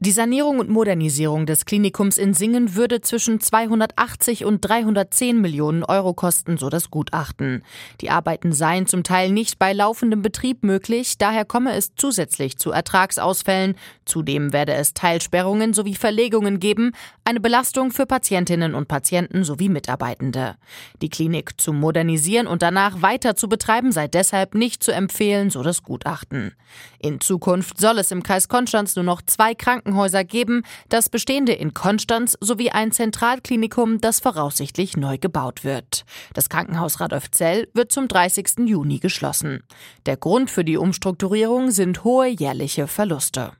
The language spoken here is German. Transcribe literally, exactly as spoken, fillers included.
Die Sanierung und Modernisierung des Klinikums in Singen würde zwischen zweihundertachtzig und dreihundertzehn Millionen Euro kosten, so das Gutachten. Die Arbeiten seien zum Teil nicht bei laufendem Betrieb möglich, daher komme es zusätzlich zu Ertragsausfällen. Zudem werde es Teilsperrungen sowie Verlegungen geben, eine Belastung für Patientinnen und Patienten sowie Mitarbeitende. Die Klinik zu modernisieren und danach weiter zu betreiben sei deshalb nicht zu empfehlen, so das Gutachten. In Zukunft soll es im Kreis Konstanz nur noch zwei Krankenhäuser geben, das bestehende in Konstanz sowie ein Zentralklinikum, das voraussichtlich neu gebaut wird. Das Krankenhaus Radolfzell wird zum dreißigsten Juni geschlossen. Der Grund für die Umstrukturierung sind hohe jährliche Verluste.